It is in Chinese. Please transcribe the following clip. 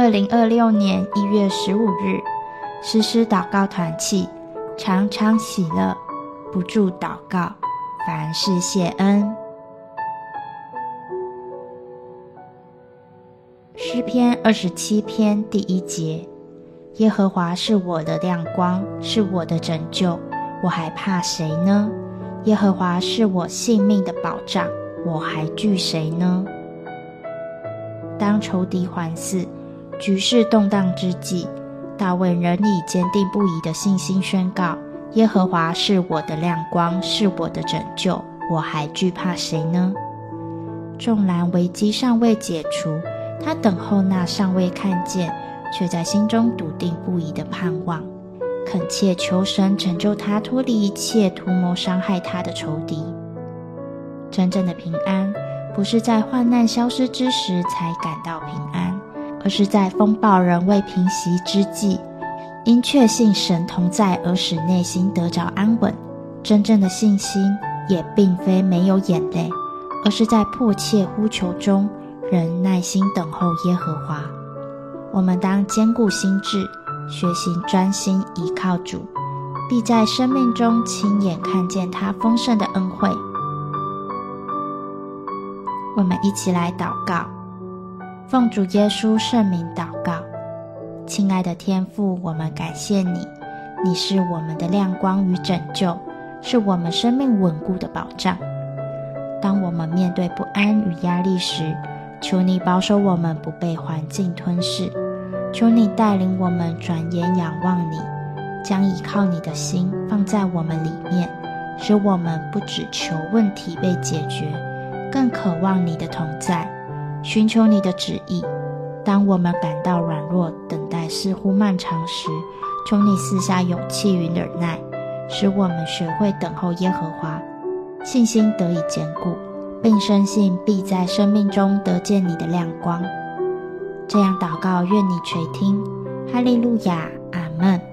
2026年1月15日，实施祷告团契，常常喜乐，不住祷告，凡事谢恩。诗篇27篇第1节，耶和华是我的亮光，是我的拯救，我还怕谁呢？耶和华是我性命的保障，我还惧谁呢？当仇敌环伺，局势动荡之际，大卫仍以坚定不移的信心宣告，耶和华是我的亮光，是我的拯救，我还惧怕谁呢？纵然危机尚未解除，他等候那尚未看见，却在心中笃定不移的盼望，恳切求神拯救他脱离一切图谋伤害他的仇敌。真正的平安，不是在患难消失之时才感到平安，而是在风暴仍未平息之际，因确信神同在而使内心得着安稳。真正的信心也并非没有眼泪，而是在迫切呼求中仍耐心等候耶和华。我们当坚固心志，学习专心依靠主，必在生命中亲眼看见他丰盛的恩惠。我们一起来祷告，奉主耶稣圣名祷告。亲爱的天父，我们感谢你，你是我们的亮光与拯救，是我们生命稳固的保障。当我们面对不安与压力时，求你保守我们不被环境吞噬，求你带领我们转眼仰望你，将依靠你的心放在我们里面，使我们不只求问题被解决，更渴望你的同在，寻求你的旨意。当我们感到软弱，等待似乎漫长时，求你赐下勇气与忍耐，使我们学会等候耶和华，信心得以坚固，并深信必在生命中得见你的亮光。这样祷告，愿你垂听。哈利路亚，阿们。